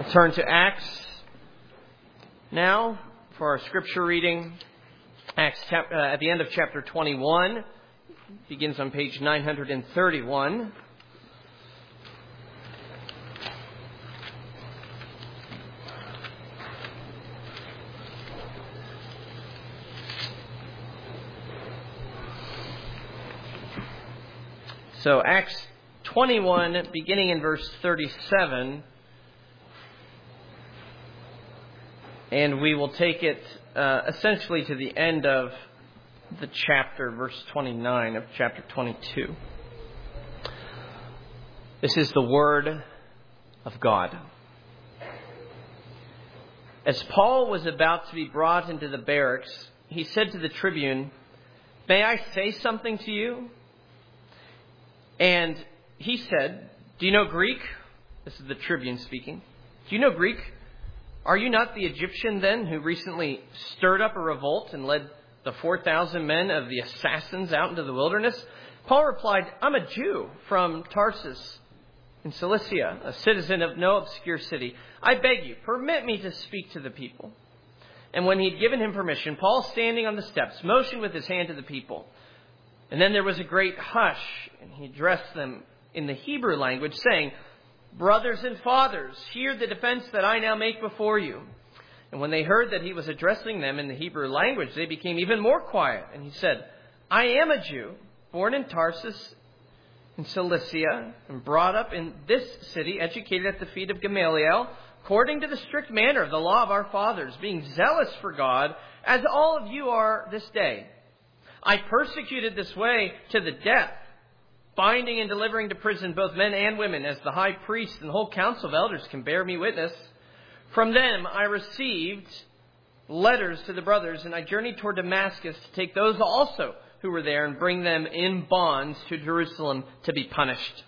Turn to Acts now for our scripture reading. Acts at the end of chapter 21 begins on page 931. So Acts 21, beginning in verse 37, and we will take it essentially to the end of the chapter, verse 29 of chapter 22. This is the word of God. As Paul was about to be brought into the barracks, he said to the tribune, "May I say something to you?" And he said, "Do you know Greek?" This is the tribune speaking. "Do you know Greek? Are you not the Egyptian then who recently stirred up a revolt and led the 4,000 men of the assassins out into the wilderness?" Paul replied, "I'm a Jew from Tarsus in Cilicia, a citizen of no obscure city. I beg you, permit me to speak to the people." And when he'd given him permission, Paul, standing on the steps, motioned with his hand to the people. And then there was a great hush, and he addressed them in the Hebrew language, saying, "Brothers and fathers, hear the defense that I now make before you." And when they heard that he was addressing them in the Hebrew language, they became even more quiet. And he said, "I am a Jew, born in Tarsus in Cilicia, and brought up in this city, educated at the feet of Gamaliel, according to the strict manner of the law of our fathers, being zealous for God, as all of you are this day. I persecuted this way to the death, binding and delivering to prison both men and women, as the high priest and the whole council of elders can bear me witness. From them I received letters to the brothers, and I journeyed toward Damascus to take those also who were there and bring them in bonds to Jerusalem to be punished.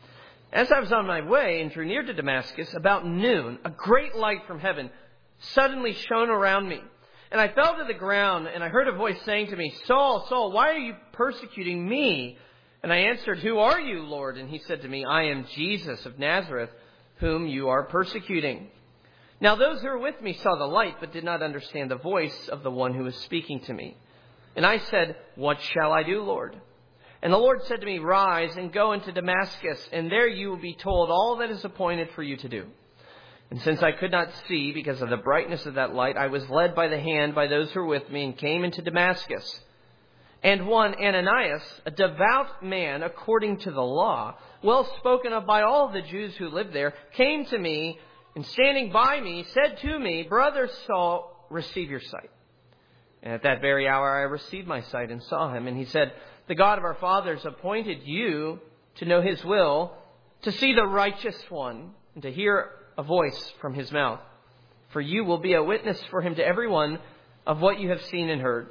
As I was on my way and drew near to Damascus, about noon, a great light from heaven suddenly shone around me. And I fell to the ground, and I heard a voice saying to me, 'Saul, Saul, why are you persecuting me?' And I answered, 'Who are you, Lord?' And he said to me, 'I am Jesus of Nazareth, whom you are persecuting.' Now those who were with me saw the light, but did not understand the voice of the one who was speaking to me. And I said, 'What shall I do, Lord?' And the Lord said to me, 'Rise and go into Damascus, and there you will be told all that is appointed for you to do.' And since I could not see because of the brightness of that light, I was led by the hand by those who were with me and came into Damascus. And one Ananias, a devout man according to the law, well spoken of by all the Jews who lived there, came to me and standing by me said to me, 'Brother Saul, receive your sight.' And at that very hour I received my sight and saw him. And he said, 'The God of our fathers appointed you to know his will, to see the righteous one, and to hear a voice from his mouth. For you will be a witness for him to everyone of what you have seen and heard.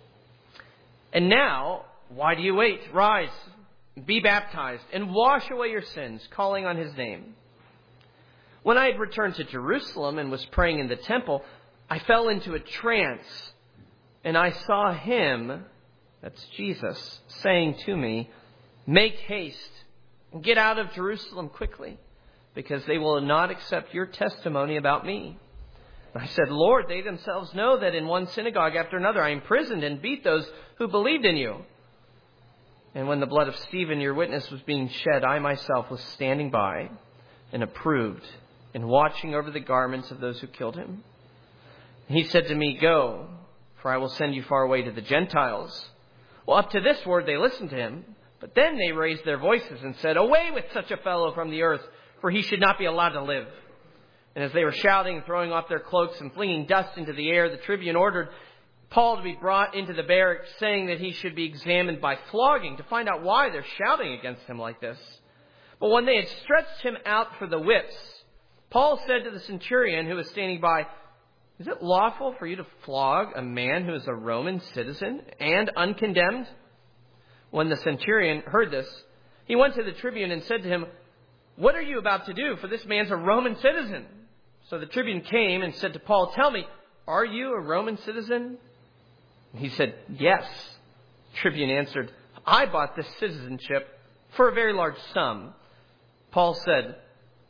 And now, why do you wait? Rise, be baptized, and wash away your sins, calling on his name.' When I had returned to Jerusalem and was praying in the temple, I fell into a trance, and I saw him," that's Jesus, "saying to me, 'Make haste and get out of Jerusalem quickly, because they will not accept your testimony about me.' And I said, 'Lord, they themselves know that in one synagogue after another I imprisoned and beat those who believed in you. And when the blood of Stephen, your witness, was being shed, I myself was standing by and approved and watching over the garments of those who killed him.' And he said to me, 'Go, for I will send you far away to the Gentiles.' Well, up to this word they listened to him, but then they raised their voices and said, 'Away with such a fellow from the earth, for he should not be allowed to live.' And as they were shouting, throwing off their cloaks and flinging dust into the air, the tribune ordered Paul to be brought into the barracks, saying that he should be examined by flogging to find out why they're shouting against him like this. But when they had stretched him out for the whips, Paul said to the centurion who was standing by, 'Is it lawful for you to flog a man who is a Roman citizen and uncondemned?' When the centurion heard this, he went to the tribune and said to him, 'What are you about to do? For this man's a Roman citizen.' So the tribune came and said to Paul, 'Tell me, are you a Roman citizen?' And he said, 'Yes.' The tribune answered, 'I bought this citizenship for a very large sum.' Paul said,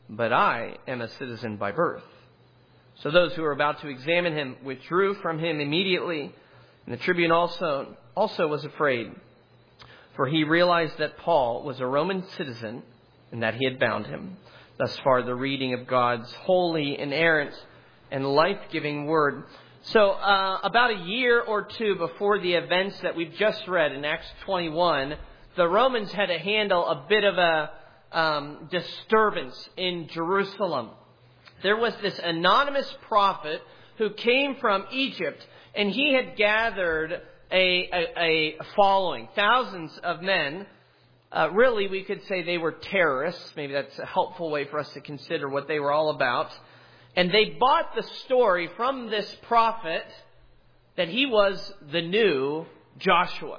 but I am a citizen by birth." So those who were about to examine him withdrew from him immediately. And the tribune also was afraid, for he realized that Paul was a Roman citizen and that he had bound him. Thus far, the reading of God's holy, inerrant, and life-giving word. So about a year or two before the events that we've just read in Acts 21, the Romans had to handle a bit of a disturbance in Jerusalem. There was this anonymous prophet who came from Egypt, and he had gathered a following, thousands of men. Really, we could say they were terrorists. Maybe that's a helpful way for us to consider what they were all about. And they bought the story from this prophet that he was the new Joshua.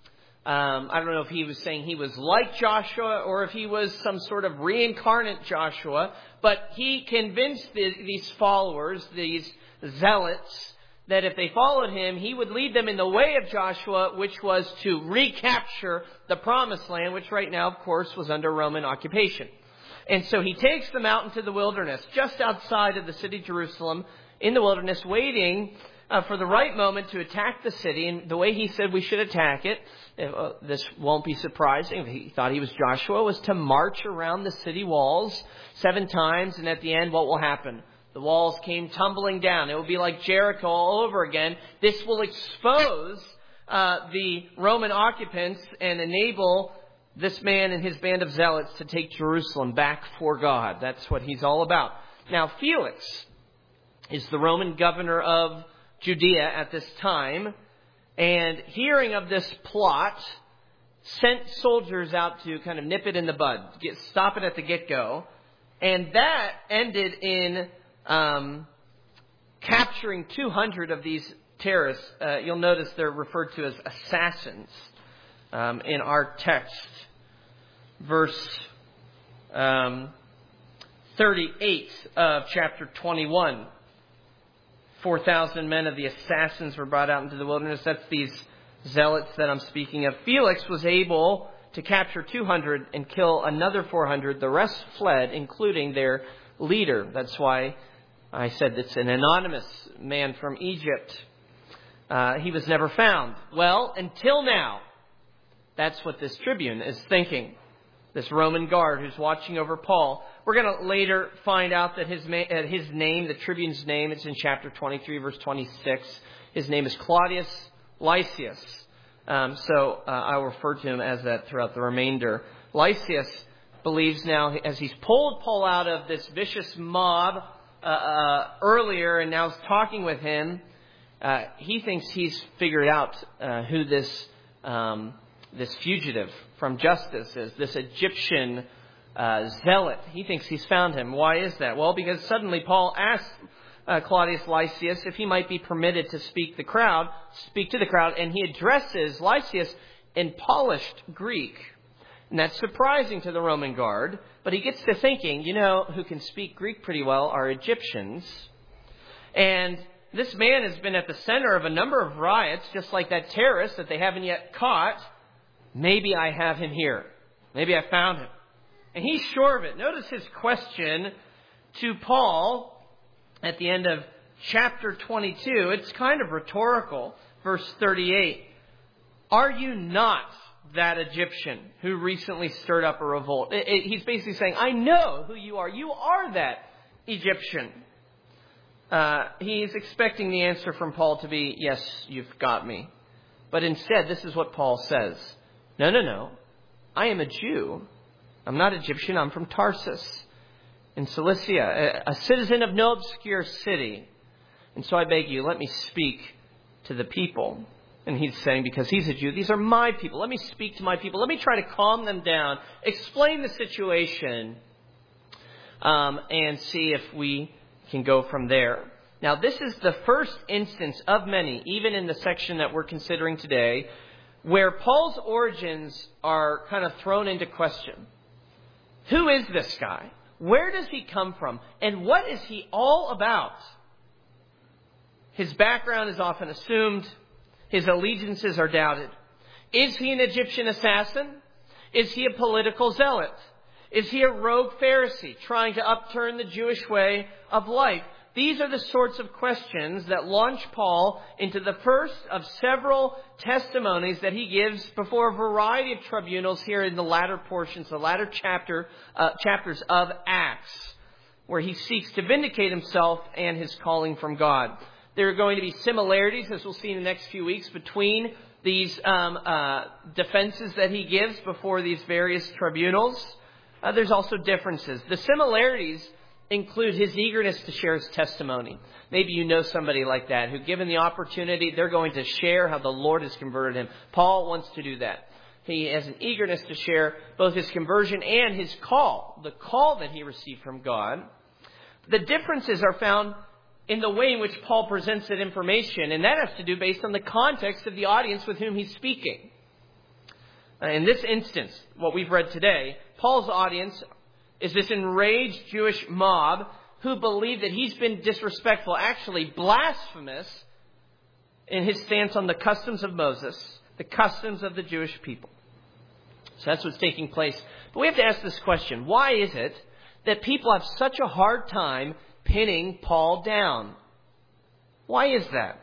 I don't know if he was saying he was like Joshua or if he was some sort of reincarnate Joshua, but he convinced these followers, these zealots, that if they followed him, he would lead them in the way of Joshua, which was to recapture the promised land, which right now, of course, was under Roman occupation. And so he takes them out into the wilderness, just outside of the city Jerusalem, in the wilderness, waiting for the right moment to attack the city. And the way he said we should attack it, this won't be surprising, he thought he was Joshua, was to march around the city walls 7 times. And at the end, what will happen? The walls came tumbling down. It will be like Jericho all over again. This will expose the Roman occupants and enable this man and his band of zealots to take Jerusalem back for God. That's what he's all about. Now, Felix is the Roman governor of Judea at this time, and hearing of this plot, sent soldiers out to kind of nip it in the bud, stop it at the get-go. And that ended in capturing 200 of these terrorists. You'll notice they're referred to as assassins in our text. Verse 38 of chapter 21. 4,000 men of the assassins were brought out into the wilderness. That's these zealots that I'm speaking of. Felix was able to capture 200 and kill another 400. The rest fled, including their leader. That's why I said it's an anonymous man from Egypt. He was never found. Well, until now, that's what this tribune is thinking. This Roman guard who's watching over Paul. We're going to later find out that his name, the tribune's name, it's in chapter 23, verse 26. His name is Claudius Lysias. So I'll refer to him as that throughout the remainder. Lysias believes now, as he's pulled Paul out of this vicious mob earlier and now is talking with him, he thinks he's figured out who this fugitive from justice is, this Egyptian zealot. He thinks he's found him. Why is that? Well, because suddenly Paul asks Claudius Lysias if he might be permitted to speak to the crowd, and he addresses Lysias in polished Greek. And that's surprising to the Roman guard, but he gets to thinking, who can speak Greek pretty well are Egyptians. And this man has been at the center of a number of riots, just like that terrorist that they haven't yet caught. Maybe I have him here. Maybe I found him. And he's sure of it. Notice his question to Paul at the end of chapter 22. It's kind of rhetorical. Verse 38. Are you not that Egyptian who recently stirred up a revolt? He's basically saying, I know who you are. You are that Egyptian. He's expecting the answer from Paul to be, yes, you've got me. But instead, this is what Paul says. No. I am a Jew. I'm not Egyptian. I'm from Tarsus in Cilicia, a citizen of no obscure city. And so I beg you, let me speak to the people. And he's saying, because he's a Jew, these are my people. Let me speak to my people. Let me try to calm them down, explain the situation, and see if we can go from there. Now, this is the first instance of many, even in the section that we're considering today, where Paul's origins are kind of thrown into question. Who is this guy? Where does he come from? And what is he all about? His background is often assumed. His allegiances are doubted. Is he an Egyptian assassin? Is he a political zealot? Is he a rogue Pharisee trying to upturn the Jewish way of life? These are the sorts of questions that launch Paul into the first of several testimonies that he gives before a variety of tribunals here in the latter portions, the latter chapters of Acts, where he seeks to vindicate himself and his calling from God. There are going to be similarities, as we'll see in the next few weeks, between these defenses that he gives before these various tribunals. There's also differences. The similarities include his eagerness to share his testimony. Maybe you know somebody like that who, given the opportunity, they're going to share how the Lord has converted him. Paul wants to do that. He has an eagerness to share both his conversion and his call, the call that he received from God. The differences are found in the way in which Paul presents that information, and that has to do based on the context of the audience with whom he's speaking. In this instance, what we've read today, Paul's audience is this enraged Jewish mob who believe that he's been disrespectful, actually blasphemous, in his stance on the customs of Moses, the customs of the Jewish people. So that's what's taking place. But we have to ask this question. Why is it that people have such a hard time pinning Paul down? Why is that?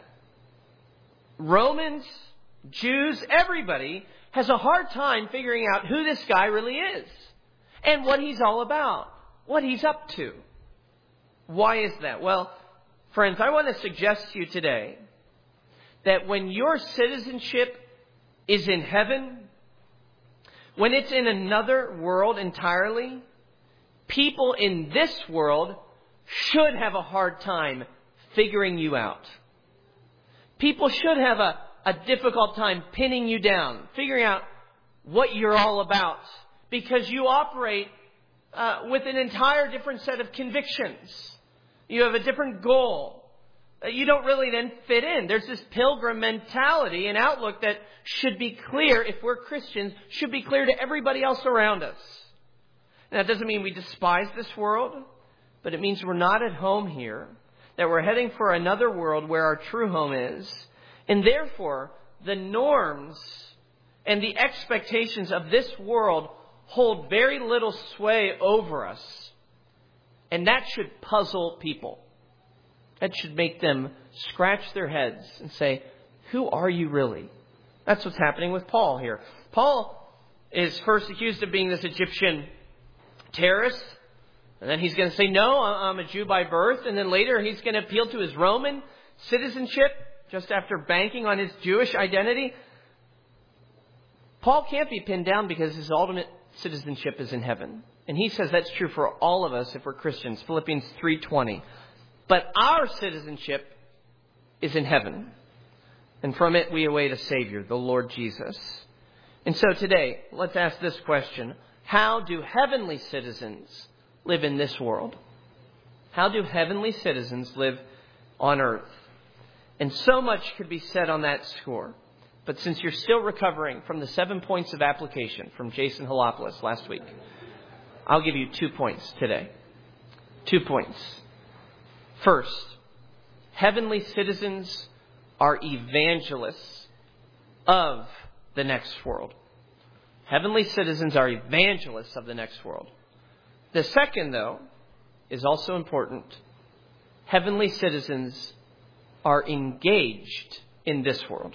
Romans, Jews, everybody has a hard time figuring out who this guy really is and what he's all about, what he's up to. Why is that? Well, friends, I want to suggest to you today that when your citizenship is in heaven, when it's in another world entirely, people in this world should have a hard time figuring you out. People should have a difficult time pinning you down, figuring out what you're all about, because you operate with an entire different set of convictions. You have a different goal. You don't really then fit in. There's this pilgrim mentality and outlook that should be clear, if we're Christians, should be clear to everybody else around us. Now, that doesn't mean we despise this world, but it means we're not at home here, that we're heading for another world where our true home is. And therefore, the norms and the expectations of this world hold very little sway over us. And that should puzzle people. That should make them scratch their heads and say, who are you really? That's what's happening with Paul here. Paul is first accused of being this Egyptian terrorist. And then he's going to say, no, I'm a Jew by birth. And then later he's going to appeal to his Roman citizenship just after banking on his Jewish identity. Paul can't be pinned down because his ultimate citizenship is in heaven. And he says that's true for all of us if we're Christians. Philippians 3:20. But our citizenship is in heaven. And from it we await a Savior, the Lord Jesus. And so today, let's ask this question. How do heavenly citizens live in this world? How do heavenly citizens live on earth? And so much could be said on that score. But since you're still recovering from the 7 points of application from Jason Halopoulos last week, I'll give you 2 points today. 2 points. First, heavenly citizens are evangelists of the next world. Heavenly citizens are evangelists of the next world. The second, though, is also important. Heavenly citizens are engaged in this world.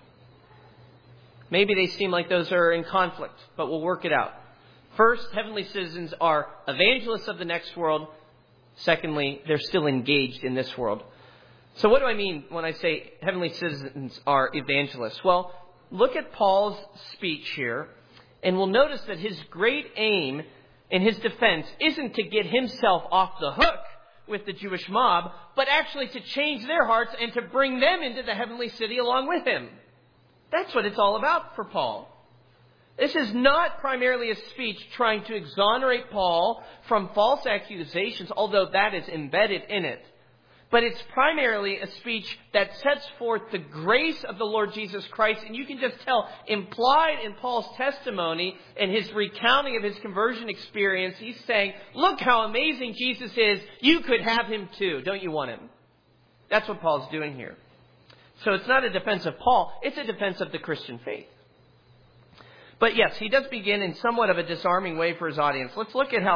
Maybe they seem like those are in conflict, but we'll work it out. First, heavenly citizens are evangelists of the next world. Secondly, they're still engaged in this world. So what do I mean when I say heavenly citizens are evangelists? Well, look at Paul's speech here, and we'll notice that his great aim in his defense isn't to get himself off the hook with the Jewish mob, but actually to change their hearts and to bring them into the heavenly city along with him. That's what it's all about for Paul. This is not primarily a speech trying to exonerate Paul from false accusations, although that is embedded in it. But it's primarily a speech that sets forth the grace of the Lord Jesus Christ. And you can just tell, implied in Paul's testimony and his recounting of his conversion experience, he's saying, look how amazing Jesus is. You could have him too. Don't you want him? That's what Paul's doing here. So it's not a defense of Paul. It's a defense of the Christian faith. But yes, he does begin in somewhat of a disarming way for his audience. Let's look at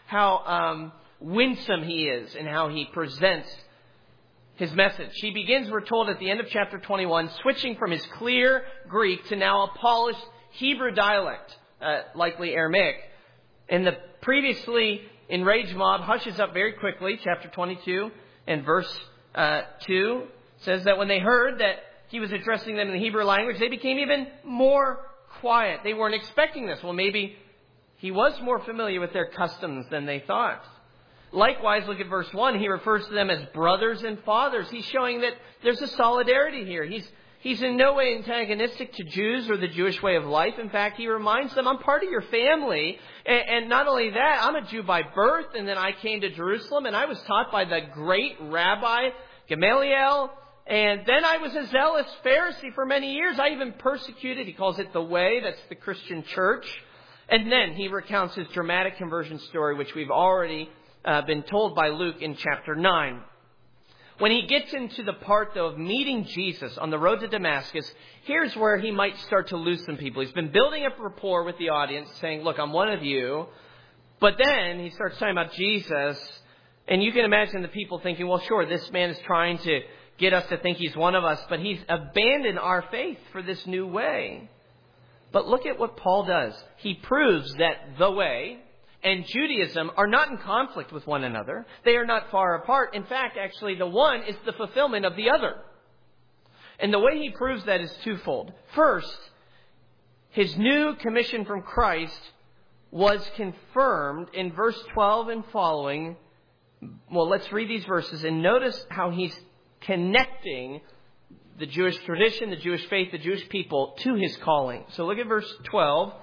how winsome he is and how he presents his message. He begins, we're told at the end of chapter 21, switching from his clear Greek to now a polished Hebrew dialect, likely Aramaic. And the previously enraged mob hushes up very quickly. Chapter 22 and verse 2 says that when they heard that he was addressing them in the Hebrew language, they became even more quiet. They weren't expecting this. Well, maybe he was more familiar with their customs than they thought. Likewise, look at verse 1. He refers to them as brothers and fathers. He's showing that there's a solidarity here. He's in no way antagonistic to Jews or the Jewish way of life. In fact, he reminds them, I'm part of your family. And not only that, I'm a Jew by birth, and then I came to Jerusalem, and I was taught by the great Rabbi Gamaliel. And then I was a zealous Pharisee for many years. I even persecuted, he calls it the way, that's the Christian church. And then he recounts his dramatic conversion story, which we've already been told by Luke in chapter 9. When he gets into the part, though, of meeting Jesus on the road to Damascus, here's where he might start to lose some people. He's been building up rapport with the audience, saying, look, I'm one of you. But then he starts talking about Jesus, and you can imagine the people thinking, well, sure, this man is trying to get us to think he's one of us, but he's abandoned our faith for this new way. But look at what Paul does. He proves that the way and Judaism are not in conflict with one another. They are not far apart. In fact, actually, the one is the fulfillment of the other. And the way he proves that is twofold. First, his new commission from Christ was confirmed in verse 12 and following. Well, let's read these verses and notice how he's connecting the Jewish tradition, the Jewish faith, the Jewish people to his calling. So look at verse 12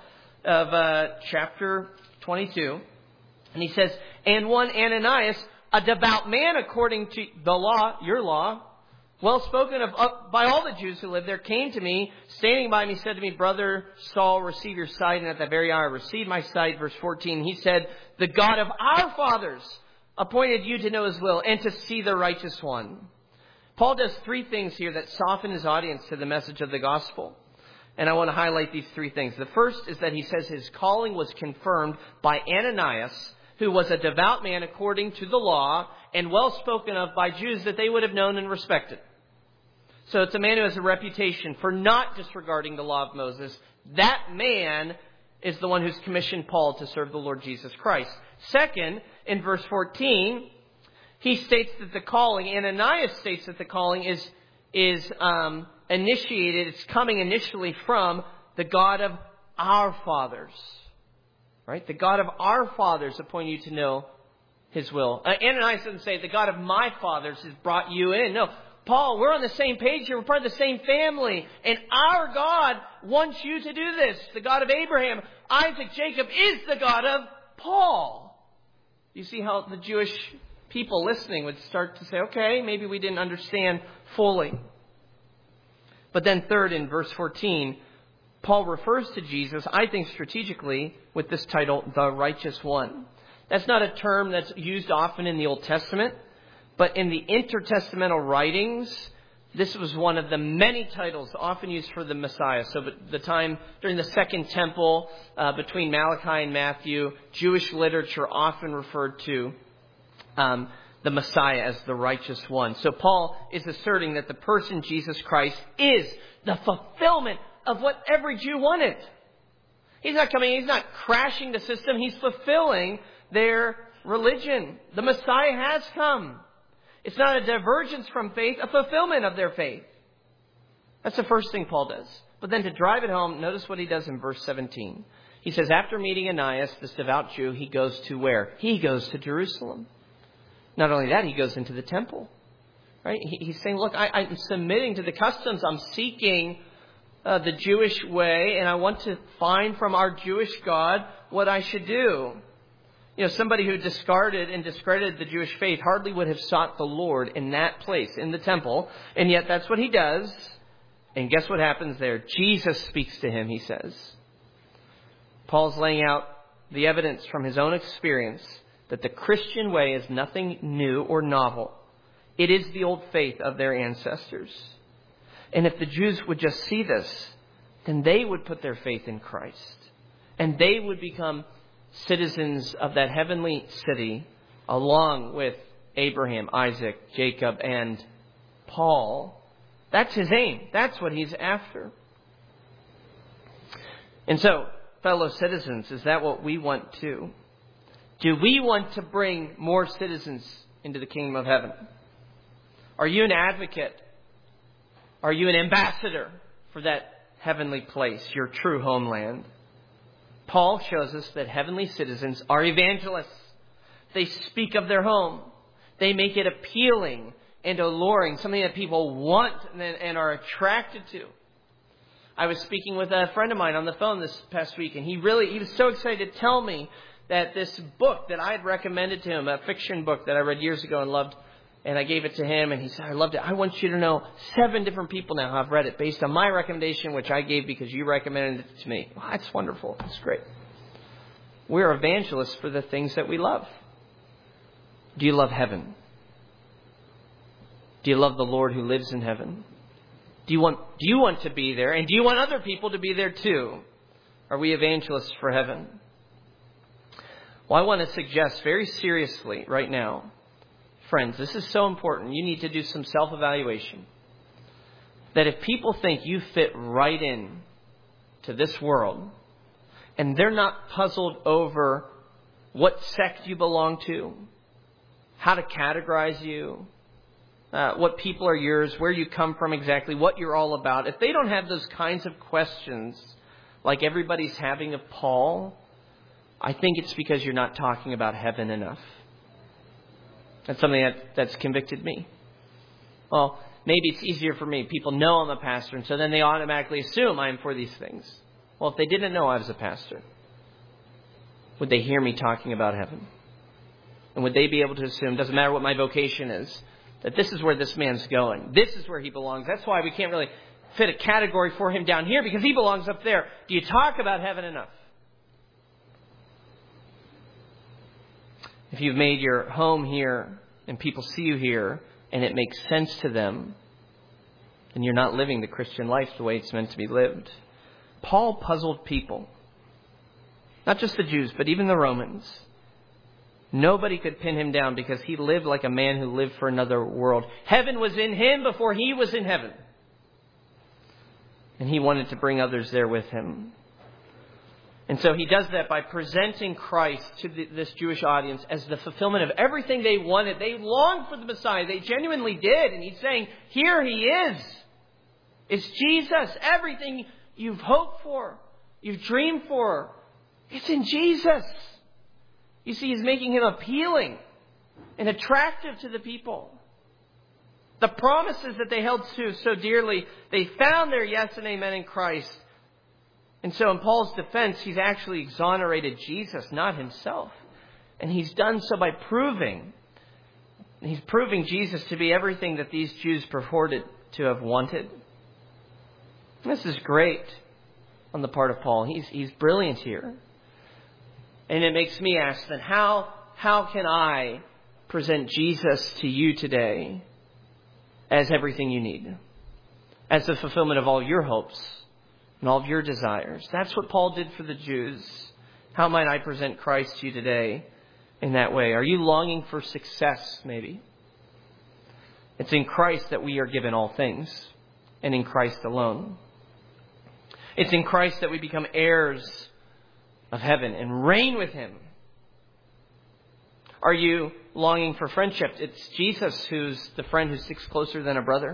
of chapter 22. And he says, and one Ananias, a devout man according to the law, your law, well spoken of by all the Jews who lived there, came to me, standing by me, said to me, Brother Saul, receive your sight. And at that very hour I received my sight. Verse 14, he said, the God of our fathers appointed you to know his will and to see the righteous one. Paul does three things here that soften his audience to the message of the gospel. And I want to highlight these three things. The first is that he says his calling was confirmed by Ananias, who was a devout man according to the law and well spoken of by Jews that they would have known and respected. So it's a man who has a reputation for not disregarding the law of Moses. That man is the one who's commissioned Paul to serve the Lord Jesus Christ. Second, in verse 14, he states that the calling, Ananias states that the calling is initiated, it's coming initially from the God of our fathers. Right? The God of our fathers appointed you to know his will. Ananias doesn't say the God of my fathers has brought you in. No, Paul, we're on the same page here. We're part of the same family. And our God wants you to do this. The God of Abraham, Isaac, Jacob is the God of Paul. You see how the Jewish people listening would start to say, okay, maybe we didn't understand fully. But then third, in verse 14, Paul refers to Jesus, I think strategically, with this title, the righteous one. That's not a term that's used often in the Old Testament, but in the intertestamental writings, this was one of the many titles often used for the Messiah. So the time during the Second Temple, between Malachi and Matthew, Jewish literature often referred to the Messiah as the righteous one. So Paul is asserting that the person Jesus Christ is the fulfillment of what every Jew wanted. He's not crashing the system. He's fulfilling their religion. The Messiah has come. It's not a divergence from faith, a fulfillment of their faith. That's the first thing Paul does. But then to drive it home, notice what he does in verse 17. He says, after meeting Ananias, this devout Jew, he goes to where? He goes to Jerusalem. Not only that, he goes into the temple. Right? He's saying, look, I'm submitting to the customs. I'm seeking the Jewish way, and I want to find from our Jewish God what I should do. You know, somebody who discarded and discredited the Jewish faith hardly would have sought the Lord in that place, in the temple. And yet that's what he does. And guess what happens there? Jesus speaks to him, he says. Paul's laying out the evidence from his own experience that the Christian way is nothing new or novel. It is the old faith of their ancestors. And if the Jews would just see this, then they would put their faith in Christ. And they would become citizens of that heavenly city along with Abraham, Isaac, Jacob, and Paul. That's his aim. That's what he's after. And so, fellow citizens, is that what we want too? Do we want to bring more citizens into the kingdom of heaven? Are you an advocate? Are you an ambassador for that heavenly place, your true homeland? Paul shows us that heavenly citizens are evangelists. They speak of their home. They make it appealing and alluring, something that people want and are attracted to. I was speaking with a friend of mine on the phone this past week, and he was so excited to tell me that this book that I had recommended to him, a fiction book that I read years ago and loved, and I gave it to him, and he said, I loved it. I want you to know 7 different people now have read it based on my recommendation, which I gave because you recommended it to me. Well, that's wonderful. That's great. We're evangelists for the things that we love. Do you love heaven? Do you love the Lord who lives in heaven? Do you want to be there? And do you want other people to be there too? Are we evangelists for heaven? Well, I want to suggest very seriously right now, friends, this is so important. You need to do some self-evaluation. That if people think you fit right in to this world, and they're not puzzled over what sect you belong to, how to categorize you, what people are yours, where you come from exactly, what you're all about. If they don't have those kinds of questions like everybody's having of Paul, I think it's because you're not talking about heaven enough. That's something that's convicted me. Well, maybe it's easier for me. People know I'm a pastor, and so then they automatically assume I'm for these things. Well, if they didn't know I was a pastor, would they hear me talking about heaven? And would they be able to assume, doesn't matter what my vocation is, that this is where this man's going. This is where he belongs. That's why we can't really fit a category for him down here, because he belongs up there. Do you talk about heaven enough? If you've made your home here and people see you here and it makes sense to them, then you're not living the Christian life the way it's meant to be lived. Paul puzzled people. Not just the Jews, but even the Romans. Nobody could pin him down because he lived like a man who lived for another world. Heaven was in him before he was in heaven. And he wanted to bring others there with him. And so he does that by presenting Christ to this Jewish audience as the fulfillment of everything they wanted. They longed for the Messiah. They genuinely did. And he's saying, here he is. It's Jesus. Everything you've hoped for, you've dreamed for, it's in Jesus. You see, he's making him appealing and attractive to the people. The promises that they held to so dearly, they found their yes and amen in Christ. And so in Paul's defense, he's actually exonerated Jesus, not himself. And he's done so by proving Jesus to be everything that these Jews purported to have wanted. This is great on the part of Paul. He's brilliant here. And it makes me ask then, how can I present Jesus to you today as everything you need? As the fulfillment of all your hopes and all of your desires. That's what Paul did for the Jews. How might I present Christ to you today in that way? Are you longing for success, maybe? It's in Christ that we are given all things, and in Christ alone. It's in Christ that we become heirs of heaven and reign with him. Are you longing for friendship? It's Jesus who's the friend who sticks closer than a brother.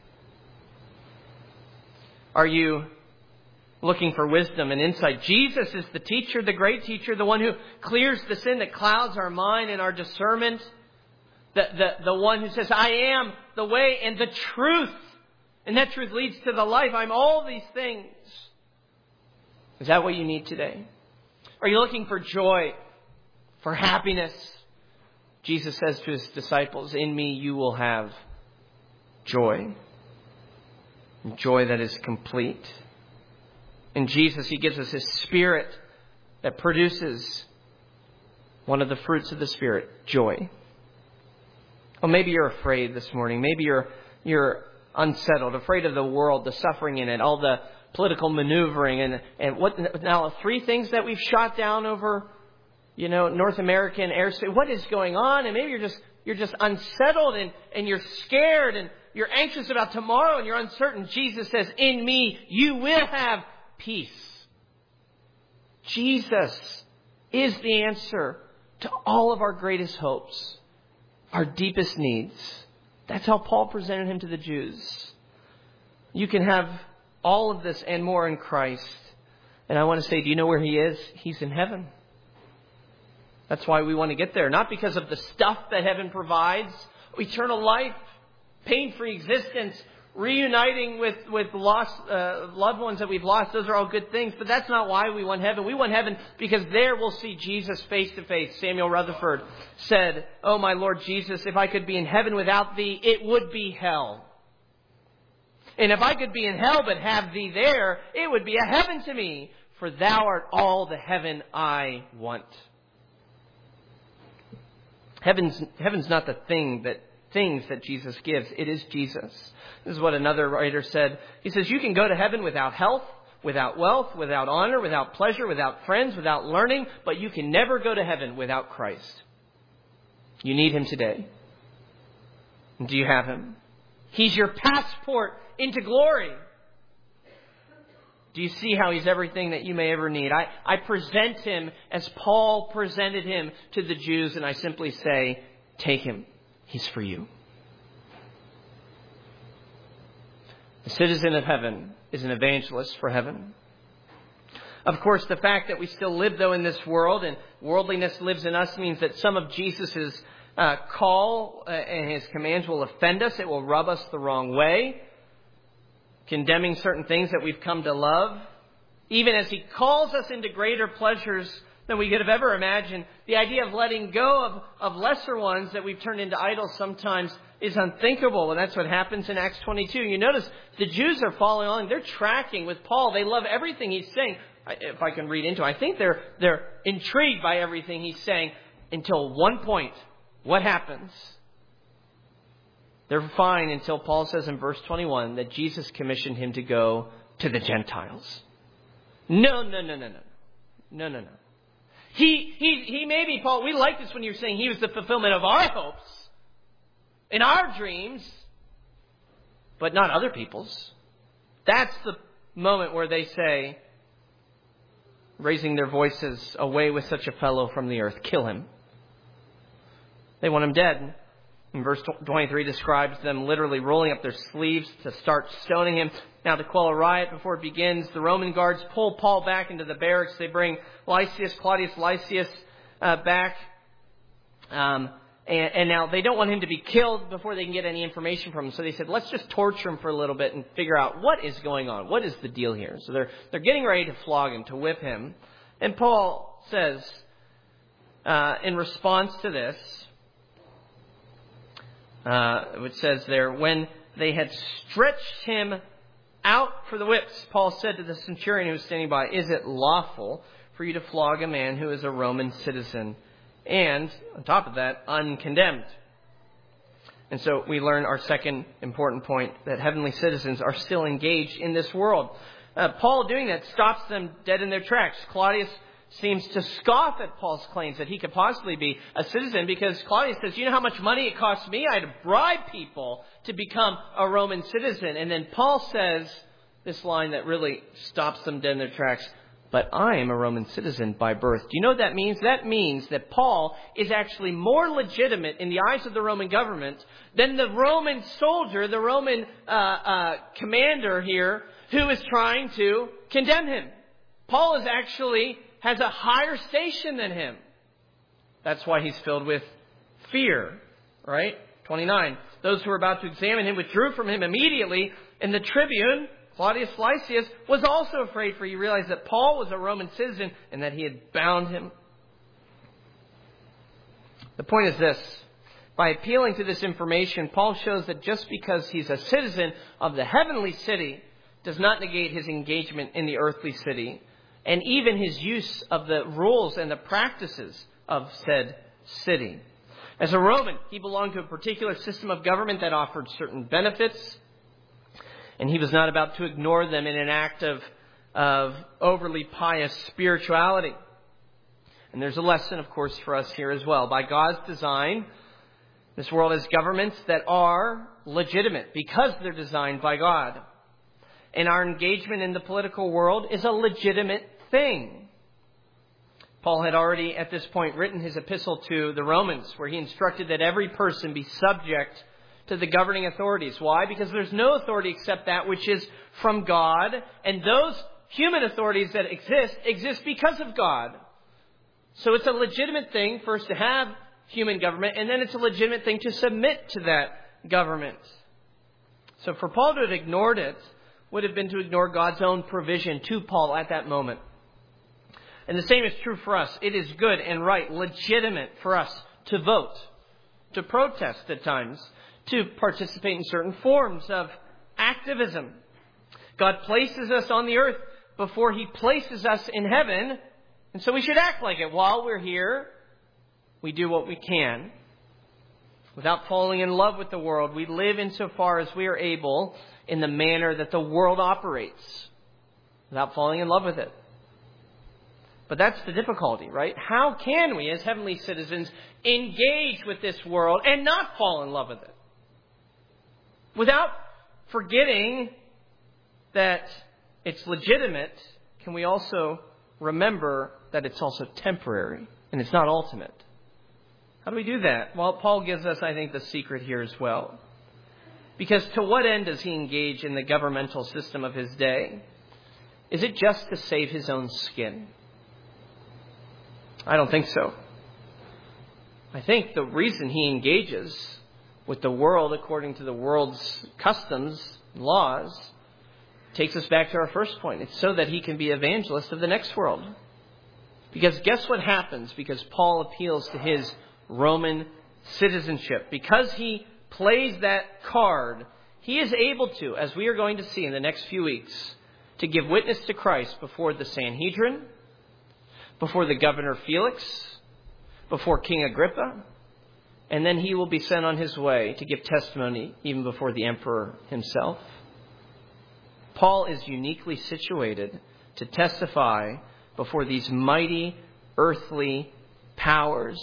Are you looking for wisdom and insight? Jesus is the teacher, the great teacher, the one who clears the sin that clouds our mind and our discernment. The one who says, I am the way and the truth. And that truth leads to the life. I'm all these things. Is that what you need today? Are you looking for joy, for happiness? Jesus says to his disciples, in me you will have joy. Joy that is complete. In Jesus, he gives us his Spirit that produces one of the fruits of the Spirit, joy. Well, maybe you're afraid this morning. Maybe you're unsettled, afraid of the world, the suffering in it, all the political maneuvering and what now 3 things that we've shot down over, North American airspace. What is going on? And maybe you're just unsettled and you're scared and you're anxious about tomorrow and you're uncertain. Jesus says, in me, you will have peace. Jesus is the answer to all of our greatest hopes, our deepest needs. That's how Paul presented him to the Jews. You can have all of this and more in Christ. And I want to say, do you know where he is? He's in heaven. That's why we want to get there. Not because of the stuff that heaven provides. Eternal life, pain-free existence, reuniting with lost loved ones that we've lost. Those are all good things. But that's not why we want heaven. We want heaven because there we'll see Jesus face to face. Samuel Rutherford said, "Oh, my Lord Jesus, if I could be in heaven without thee, it would be hell. And if I could be in hell but have thee there, it would be a heaven to me. For thou art all the heaven I want." Heaven's not the things that Jesus gives. It is Jesus. This is what another writer said. He says, you can go to heaven without health, without wealth, without honor, without pleasure, without friends, without learning, but you can never go to heaven without Christ. You need him today. Do you have him? He's your passport into glory. Do you see how he's everything that you may ever need? I present him as Paul presented him to the Jews, and I simply say, take him. He's for you. The citizen of heaven is an evangelist for heaven. Of course, the fact that we still live, though, in this world, and worldliness lives in us, means that some of Jesus' call and his commands will offend us. It will rub us the wrong way, condemning certain things that we've come to love. Even as he calls us into greater pleasures than we could have ever imagined, the idea of letting go of lesser ones that we've turned into idols sometimes is unthinkable. And that's what happens in Acts 22. You notice the Jews are following along. They're tracking with Paul. They love everything he's saying. If I can read into it, I think they're intrigued by everything he's saying until one point. What happens? They're fine until Paul says in verse 21 that Jesus commissioned him to go to the Gentiles. No. He may be, Paul, we like this when you're saying he was the fulfillment of our hopes, in our dreams, but not other people's. That's the moment where they say, raising their voices, away with such a fellow from the earth, kill him. They want him dead. And verse 23 describes them literally rolling up their sleeves to start stoning him. Now, to quell a riot before it begins, the Roman guards pull Paul back into the barracks. They bring Claudius Lysias back. And now they don't want him to be killed before they can get any information from him. So they said, let's just torture him for a little bit and figure out what is going on. What is the deal here? So they're getting ready to flog him, to whip him. And Paul says, in response to this, it says there, when they had stretched him out for the whips, Paul said to the centurion who was standing by, is it lawful for you to flog a man who is a Roman citizen? And, on top of that, uncondemned. And so we learn our second important point, that heavenly citizens are still engaged in this world. Paul doing that stops them dead in their tracks. Claudius seems to scoff at Paul's claims that he could possibly be a citizen, because Claudius says, you know how much money it costs me? I had to bribe people to become a Roman citizen. And then Paul says this line that really stops them dead in their tracks. But I am a Roman citizen by birth. Do you know what that means? That means that Paul is actually more legitimate in the eyes of the Roman government than the Roman soldier, the Roman commander here, who is trying to condemn him. Paul has a higher station than him. That's why he's filled with fear, right? 29. Those who were about to examine him withdrew from him immediately, and the tribune, Claudius Lysias, was also afraid, for he realized that Paul was a Roman citizen and that he had bound him. The point is this. By appealing to this information, Paul shows that just because he's a citizen of the heavenly city does not negate his engagement in the earthly city, and even his use of the rules and the practices of said city. As a Roman, he belonged to a particular system of government that offered certain benefits. And he was not about to ignore them in an act of overly pious spirituality. And there's a lesson, of course, for us here as well. By God's design, this world has governments that are legitimate because they're designed by God. And our engagement in the political world is a legitimate thing. Paul had already at this point written his epistle to the Romans, where he instructed that every person be subject to the governing authorities. Why? Because there's no authority except that which is from God. And those human authorities that exist because of God. So it's a legitimate thing for us to have human government, and then it's a legitimate thing to submit to that government. So for Paul to have ignored it would have been to ignore God's own provision to Paul at that moment. And the same is true for us. It is good and right, legitimate for us to vote, to protest at times, to participate in certain forms of activism. God places us on the earth before he places us in heaven, and so we should act like it. While we're here, we do what we can. Without falling in love with the world, we live insofar as we are able in the manner that the world operates, without falling in love with it. But that's the difficulty, right? How can we, as heavenly citizens, engage with this world and not fall in love with it? Without forgetting that it's legitimate, can we also remember that it's also temporary and it's not ultimate? How do we do that? Well, Paul gives us, I think, the secret here as well. Because to what end does he engage in the governmental system of his day? Is it just to save his own skin? I don't think so. I think the reason he engages with the world according to the world's customs and laws takes us back to our first point. It's so that he can be evangelist of the next world. Because guess what happens? Because Paul appeals to his Roman citizenship. Because he plays that card, he is able to, as we are going to see in the next few weeks, to give witness to Christ before the Sanhedrin, before the governor Felix, before King Agrippa, and then he will be sent on his way to give testimony even before the emperor himself. Paul is uniquely situated to testify before these mighty earthly powers.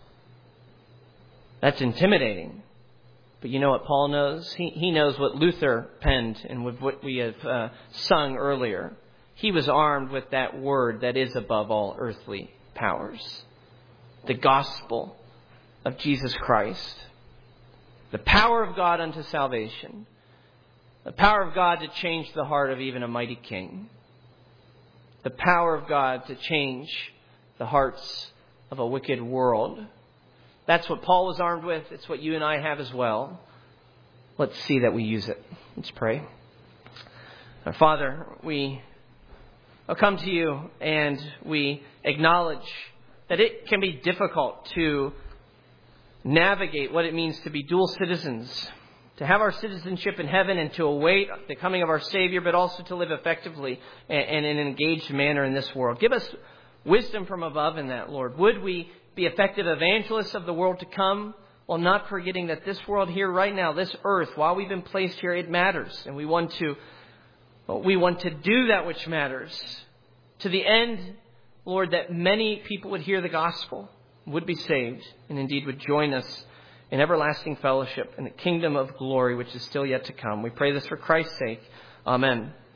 That's intimidating. But you know what Paul knows? He knows what Luther penned and with what we have sung earlier. He was armed with that word that is above all earthly powers. The gospel of Jesus Christ. The power of God unto salvation. The power of God to change the heart of even a mighty king. The power of God to change the hearts of a wicked world. That's what Paul was armed with. It's what you and I have as well. Let's see that we use it. Let's pray. Our Father, we come to you and we acknowledge that it can be difficult to navigate what it means to be dual citizens, to have our citizenship in heaven and to await the coming of our Savior, but also to live effectively and in an engaged manner in this world. Give us wisdom from above in that, Lord. Would we be effective evangelists of the world to come, while not forgetting that this world here right now, this earth, while we've been placed here, it matters. And we want to do that which matters to the end, Lord, that many people would hear the gospel, would be saved, and indeed would join us in everlasting fellowship in the kingdom of glory, which is still yet to come. We pray this for Christ's sake. Amen.